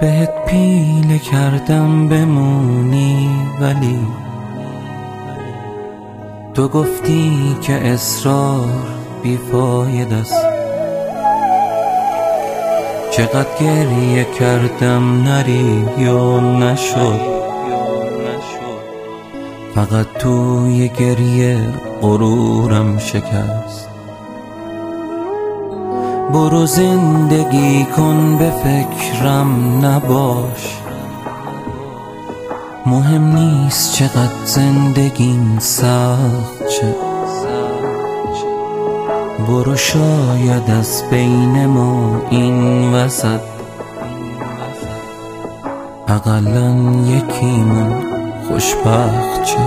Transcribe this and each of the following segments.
بهت پیله کردم بمونی ولی تو گفتی که اصرار بیفایده است. چقدر گریه کردم نری یا نشد، فقط توی گریه غرورم شکست. برو زندگی کن به فکرم نباش، مهم نیست چقدر زندگیم سخت شه. برو شاید از بین ما این وسط اقلاً یکیمون خوشبخت شه.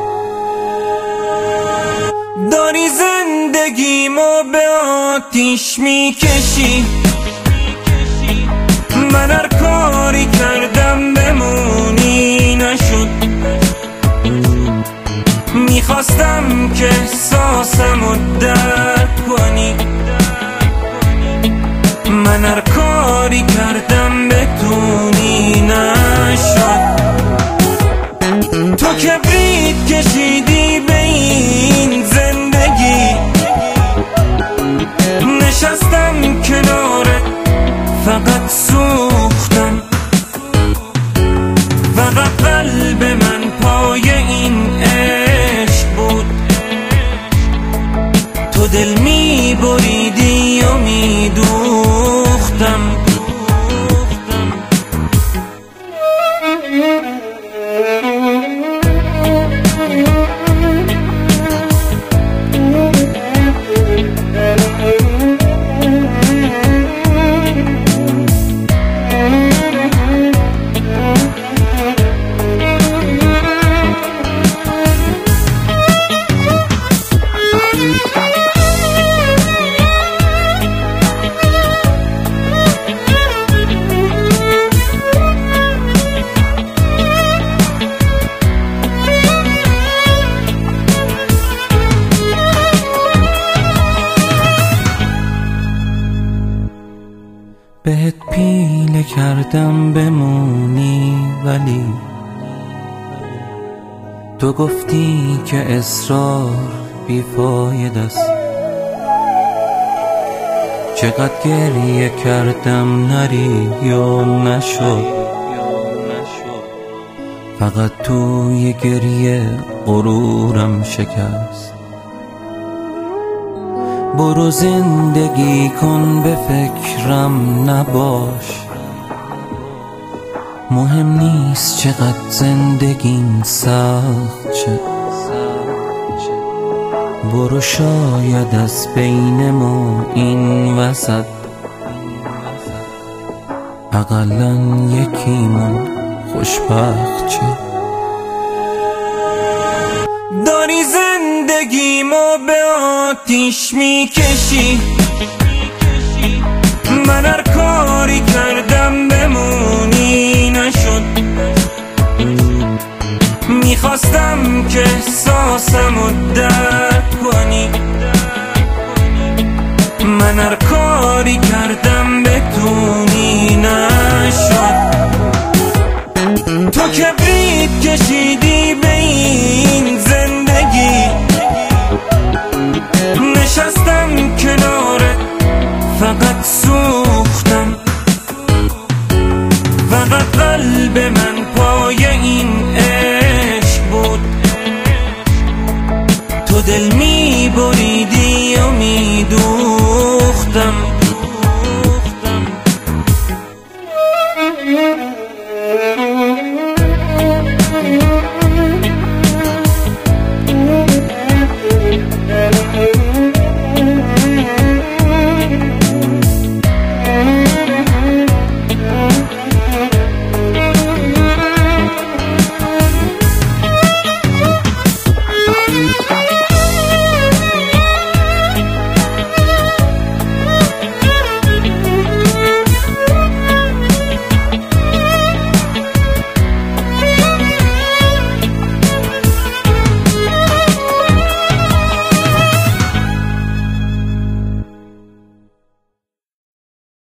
داری زندگیمو به آتیش میکشی، من هر کاری کردم بمونی نشد. میخواستم که احساسمو درک کنی، من هر کاری کردم بتونی نشد. تو کبریت کشیدی به این زندگی، نشستم کنارت فقط سوختم. فقط قلب من پای این عشق بود، تو دل می بریدی و می دوختم. بهت پیله کردم بمونی ولی تو گفتی که اصرار بیفایده است. چقدر گریه کردم نری یا نشد، فقط توی گریه غرورم شکست. برو زندگی کن به فکرم نباش، مهم نیست چقدر زندگیم سخت شه. برو شاید از بین ما این وسط اقلاً یکیمون خوشبخت شه. داری زندگیمو به آتیش میکشی، من هر کاری کردم بمونی نشد. میخواستم که احساسمو درک کنی، من هر کاری